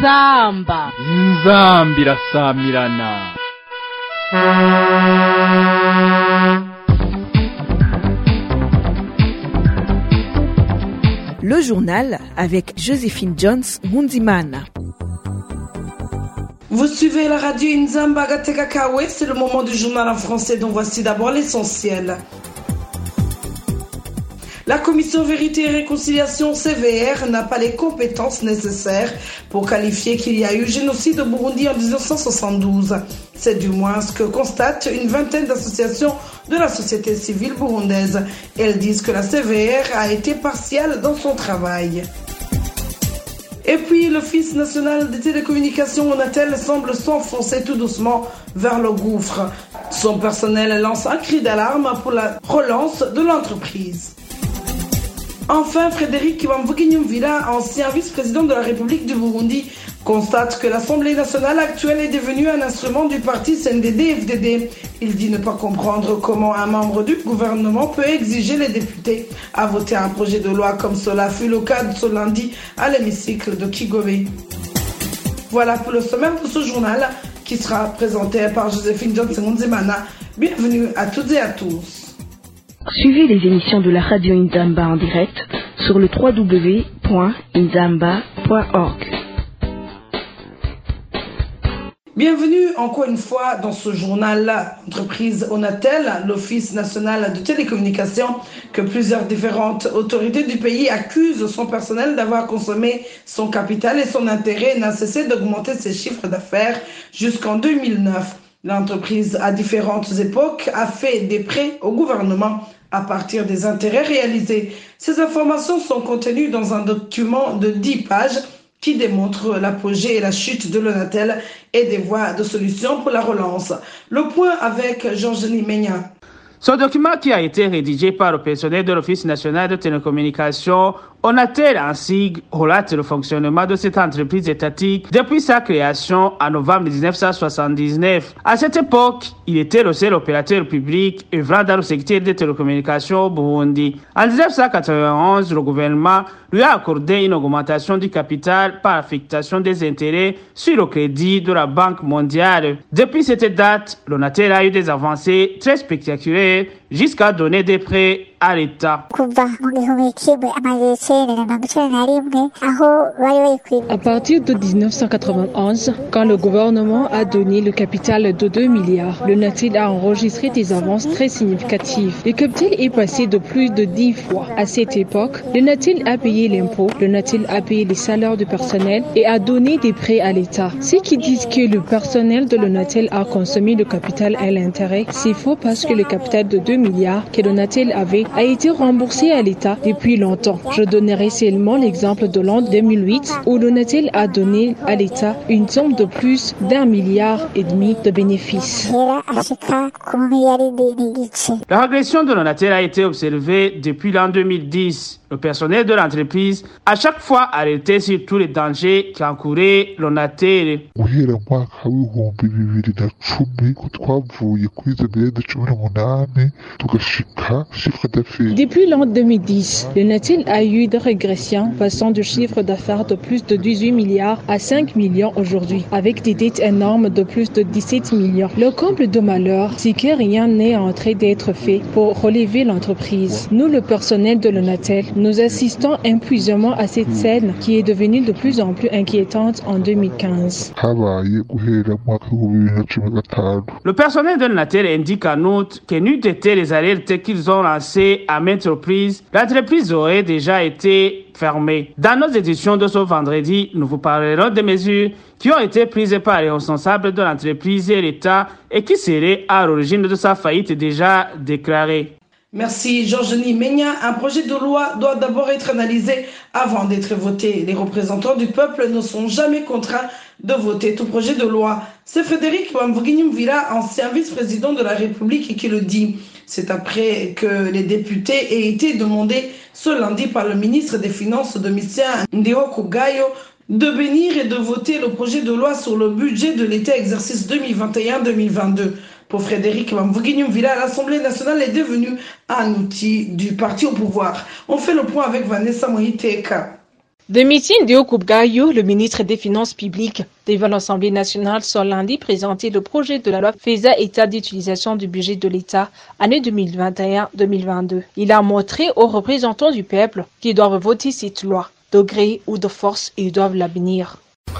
inzamba irasamirana. Le journal avec Joséphine Jones Mundimana. Vous suivez la radio Inzamba Gateka Kawe, c'est le moment du journal en français dont voici d'abord l'essentiel. La commission Vérité et Réconciliation CVR n'a pas les compétences nécessaires pour qualifier qu'il y a eu génocide au Burundi en 1972. C'est du moins ce que constate une vingtaine d'associations de la société civile burundaise. Elles disent que la CVR a été partiale dans son travail. Et puis, l'Office national des télécommunications ONATEL semble s'enfoncer tout doucement vers le gouffre. Son personnel lance un cri d'alarme pour la relance de l'entreprise. Enfin, Frédéric Bamvuginyumvila, ancien vice-président de la République du Burundi, constate que l'Assemblée nationale actuelle est devenue un instrument du parti CNDD-FDD. Il dit ne pas comprendre comment un membre du gouvernement peut exiger les députés à voter un projet de loi comme cela fut le cas ce lundi à l'hémicycle de Kigobe. Voilà pour le sommaire de ce journal qui sera présenté par Joséphine Jones Mundimana. Bienvenue à toutes et à tous. Suivez les émissions de la radio Inzamba en direct sur le www.inzamba.org. Bienvenue encore une fois dans ce journal. L'entreprise ONATEL, l'Office national de télécommunications, que plusieurs différentes autorités du pays accusent son personnel d'avoir consommé son capital et son intérêt, n'a cessé d'augmenter ses chiffres d'affaires jusqu'en 2009. L'entreprise, à différentes époques, a fait des prêts au gouvernement à partir des intérêts réalisés. Ces informations sont contenues dans un document de 10 pages qui démontre l'apogée et la chute de l'ONATEL et des voies de solution pour la relance. Le point avec Jean-Denis Meignan. Ce document qui a été rédigé par le personnel de l'Office national de télécommunications, ONATEL ainsi relate le fonctionnement de cette entreprise étatique depuis sa création en novembre 1979. À cette époque, il était le seul opérateur public œuvrant dans le secteur des télécommunications au Burundi. En 1991, le gouvernement lui a accordé une augmentation du capital par affectation des intérêts sur le crédit de la Banque mondiale. Depuis cette date, l'ONATEL a eu des avancées très spectaculaires jusqu'à donner des prêts à l'État. À partir de 1991, quand le gouvernement a donné le capital de 2 milliards, le l'ONATEL a enregistré des avances très significatives. Le capital est passé de plus de 10 fois. À cette époque, le l'ONATEL a payé l'impôt, le l'ONATEL a payé les salaires du personnel et a donné des prêts à l'État. Ceux qui disent que le personnel de l'ONATEL a consommé le capital et l'intérêt, c'est faux parce que le capital de 2 milliards que l'ONATEL avait a été remboursé à l'État depuis longtemps. Je donnerai seulement l'exemple de l'an 2008 où l'ONATEL a donné à l'État une somme de plus d'1,5 milliard de bénéfices. La régression de l'ONATEL a été observée depuis l'an 2010. Le personnel de l'entreprise a chaque fois alerté sur tous les dangers qu'encourait l'ONATEL. Depuis l'an 2010, l'ONATEL a eu des régressions passant du chiffre d'affaires de plus de 18 milliards à 5 millions aujourd'hui, avec des dettes énormes de plus de 17 millions. Le comble de malheur, c'est que rien n'est en train d'être fait pour relever l'entreprise. Nous, le personnel de l'ONATEL, nous assistons impuissamment à cette scène qui est devenue de plus en plus inquiétante en 2015. Le personnel de l'ONATEL indique en outre que n'eût été les alertes qu'ils ont lancées à maintes reprises, l'entreprise aurait déjà été fermée. Dans nos éditions de ce vendredi, nous vous parlerons des mesures qui ont été prises par les responsables de l'entreprise et l'État et qui seraient à l'origine de sa faillite déjà déclarée. Merci Jean-Denis Meignan. Un projet de loi doit d'abord être analysé avant d'être voté. Les représentants du peuple ne sont jamais contraints de voter tout projet de loi. C'est Frédéric Bamvuginyumvila, ancien vice-président de la République, qui le dit. C'est après que les députés aient été demandés ce lundi par le ministre des Finances Domitien Ndihokugayo de bénir et de voter le projet de loi sur le budget de l'État exercice 2021-2022. Pour Frédéric Bamvuginyumvila, l'Assemblée nationale est devenue un outil du parti au pouvoir. On fait le point avec Vanessa Mohiteka. Domitien Diokub-Gayo, le ministre des Finances publiques, devant l'Assemblée nationale ce lundi, présenté le projet de la loi faisant état d'utilisation du budget de l'État année 2021-2022. Il a montré aux représentants du peuple qu'ils doivent voter cette loi. De gré ou de force, ils doivent l'abnir.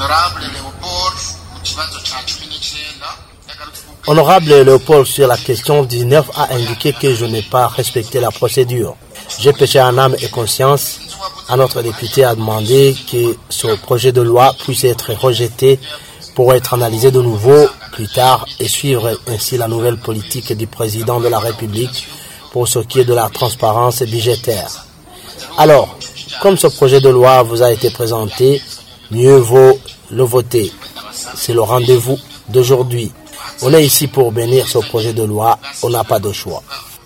Honorable Léopold, sur la question 19, a indiqué que je n'ai pas respecté la procédure. J'ai péché en âme et conscience. À notre député a demandé que ce projet de loi puisse être rejeté pour être analysé de nouveau plus tard et suivre ainsi la nouvelle politique du président de la République pour ce qui est de la transparence budgétaire. Alors, comme ce projet de loi vous a été présenté, mieux vaut le voter. C'est le rendez-vous d'aujourd'hui. On est ici pour bénir ce projet de loi, on n'a pas de choix.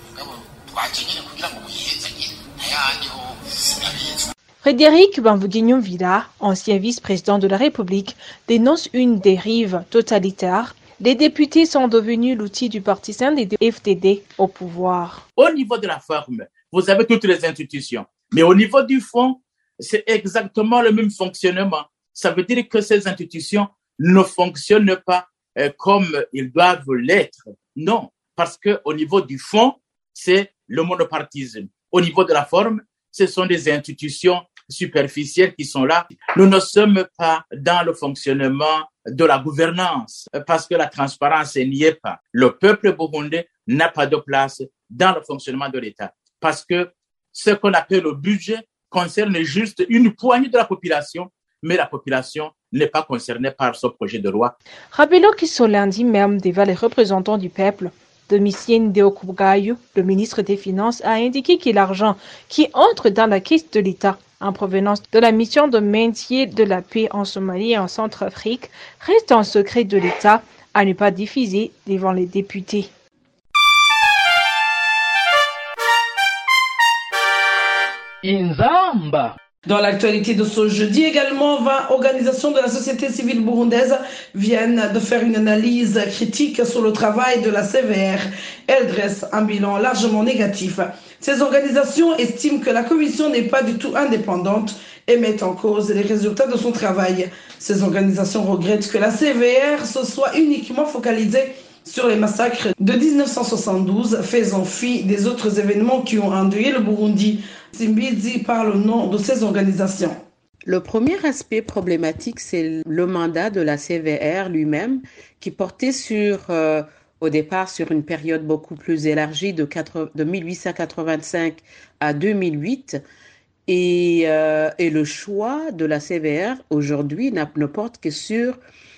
Frédéric Bambougignon-Villa, ancien vice-président de la République, dénonce une dérive totalitaire. Les députés sont devenus l'outil du parti syndicat FDD au pouvoir. Au niveau de la forme, vous avez toutes les institutions. Mais au niveau du fond, c'est exactement le même fonctionnement. Ça veut dire que ces institutions ne fonctionnent pas comme ils doivent l'être. Non, parce que au niveau du fond, c'est le monopartisme. Au niveau de la forme, ce sont des institutions superficielles qui sont là. Nous ne sommes pas dans le fonctionnement de la gouvernance parce que la transparence n'y est pas. Le peuple burundais n'a pas de place dans le fonctionnement de l'État parce que ce qu'on appelle le budget concerne juste une poignée de la population, mais la population n'est pas concernée par ce projet de loi. Rappelons que ce lundi même, devant les représentants du peuple, Domitien Diokub-Gayo, le ministre des Finances, a indiqué que l'argent qui entre dans la caisse de l'État en provenance de la mission de maintien de la paix en Somalie et en Centrafrique reste un secret de l'État à ne pas diffuser devant les députés. Inzamba. Dans l'actualité de ce jeudi également, 20 organisations de la société civile burundaise viennent de faire une analyse critique sur le travail de la CVR. Elles dressent un bilan largement négatif. Ces organisations estiment que la commission n'est pas du tout indépendante et mettent en cause les résultats de son travail. Ces organisations regrettent que la CVR se soit uniquement focalisée sur les massacres de 1972, faisant fi des autres événements qui ont endeuillé le Burundi. Simbidzi parle au nom de ces organisations. Le premier aspect problématique, c'est le mandat de la CVR lui-même, qui portait au départ sur une période beaucoup plus élargie de 1885 à 2008. Et le choix de la CVR aujourd'hui ne porte que sur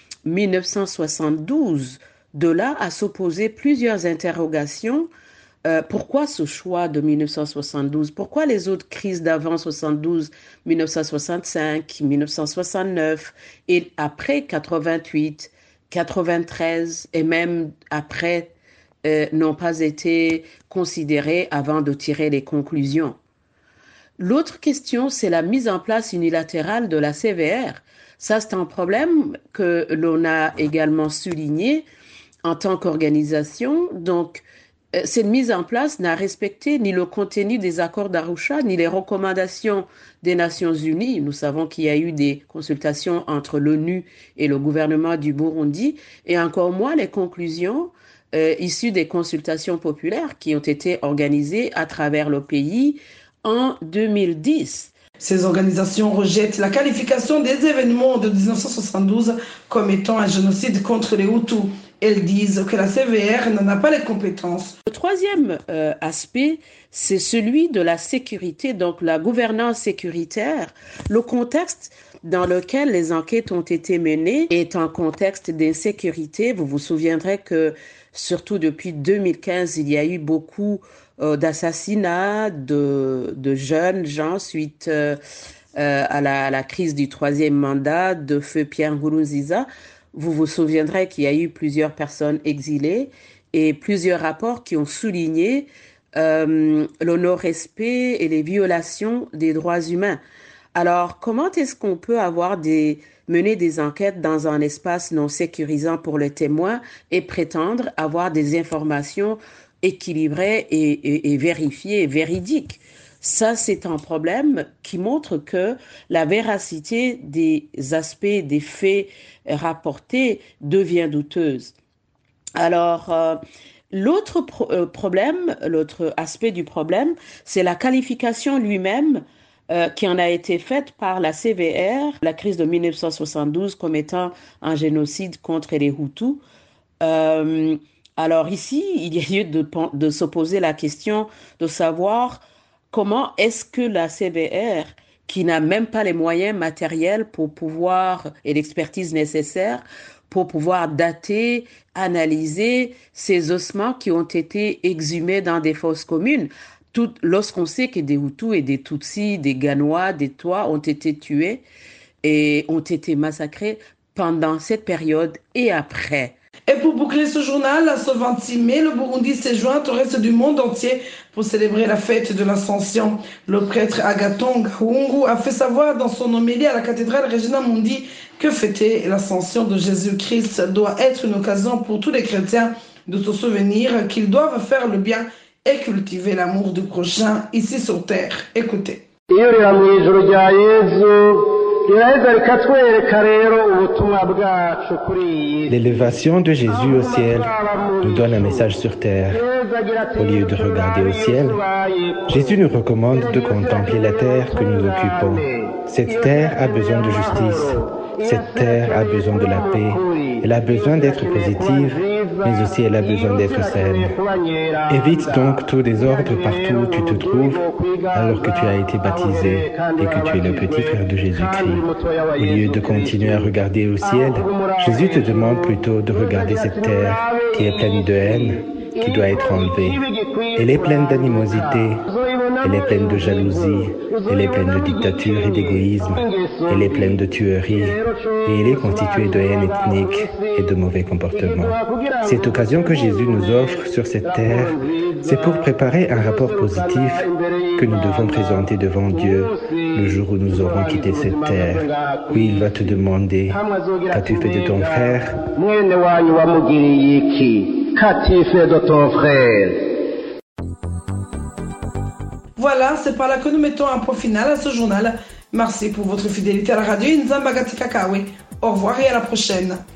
1972. De là à s'opposer plusieurs interrogations. Pourquoi ce choix de 1972? Pourquoi les autres crises d'avant 72, 1965, 1969 et après 88, 93 et même après n'ont pas été considérées avant de tirer les conclusions? L'autre question, c'est la mise en place unilatérale de la CVR. Ça, c'est un problème que l'on a également souligné en tant qu'organisation. Donc, cette mise en place n'a respecté ni le contenu des accords d'Arusha, ni les recommandations des Nations Unies. Nous savons qu'il y a eu des consultations entre l'ONU et le gouvernement du Burundi, et encore moins les conclusions issues des consultations populaires qui ont été organisées à travers le pays en 2010. Ces organisations rejettent la qualification des événements de 1972 comme étant un génocide contre les Hutus. Elles disent que la CVR n'en a pas les compétences. Le troisième aspect, c'est celui de la sécurité, donc la gouvernance sécuritaire. Le contexte dans lequel les enquêtes ont été menées est un contexte d'insécurité. Vous vous souviendrez que, surtout depuis 2015, il y a eu beaucoup d'assassinats de jeunes gens suite à la crise du troisième mandat de feu Pierre Nkurunziza. Vous vous souviendrez qu'il y a eu plusieurs personnes exilées et plusieurs rapports qui ont souligné le non-respect et les violations des droits humains. Alors, comment est-ce qu'on peut mener des enquêtes dans un espace non sécurisant pour les témoins et prétendre avoir des informations équilibrées et vérifiées et véridiques? Ça, c'est un problème qui montre que la véracité des aspects, des faits rapportés devient douteuse. Alors, l'autre problème, l'autre aspect du problème, c'est la qualification lui-même qui en a été faite par la CVR, la crise de 1972, comme étant un génocide contre les Hutus. Alors ici, il y a lieu de se poser la question de savoir comment est-ce que la CVR, qui n'a même pas les moyens matériels pour pouvoir et l'expertise nécessaire pour pouvoir dater, analyser ces ossements qui ont été exhumés dans des fosses communes, lorsqu'on sait que des Hutus et des Tutsis, des Ganois, des Twa ont été tués et ont été massacrés pendant cette période et après. Et pour boucler ce journal, ce 26 mai, le Burundi s'est joint au reste du monde entier pour célébrer la fête de l'Ascension. Le prêtre Agathon Gahungu a fait savoir dans son homélie à la cathédrale Regina Mundi que fêter l'Ascension de Jésus-Christ doit être une occasion pour tous les chrétiens de se souvenir qu'ils doivent faire le bien et cultiver l'amour du prochain ici sur terre. Écoutez. L'élévation de Jésus au ciel nous donne un message sur terre. Au lieu de regarder au ciel, Jésus nous recommande de contempler la terre que nous occupons. Cette terre a besoin de justice. Cette terre a besoin de la paix. Elle a besoin d'être positive, mais aussi elle a besoin d'être saine. Évite donc tout désordre partout où tu te trouves, alors que tu as été baptisé et que tu es le petit frère de Jésus-Christ. Au lieu de continuer à regarder au ciel, Jésus te demande plutôt de regarder cette terre qui est pleine de haine, qui doit être enlevée. Elle est pleine d'animosité, elle est pleine de jalousie, elle est pleine de dictature et d'égoïsme, elle est pleine de tuerie, et elle est constituée de haine ethnique et de mauvais comportements. Cette occasion que Jésus nous offre sur cette terre, c'est pour préparer un rapport positif que nous devons présenter devant Dieu le jour où nous aurons quitté cette terre. Puis il va te demander, qu'as-tu fait de ton frère? Qu'as-tu fait de ton frère? Voilà, c'est par là que nous mettons un point final à ce journal. Merci pour votre fidélité à la radio Inzamba Gati Kakawe. Au revoir et à la prochaine.